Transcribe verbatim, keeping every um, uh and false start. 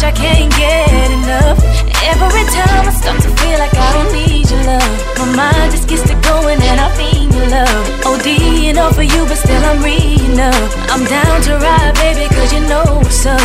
I can't get enough. Every time I start to feel like I don't need your love, my mind just gets to going and I feel your love. O D enough for you, but still I'm reading up. I'm down to ride, baby, cause you know what's up.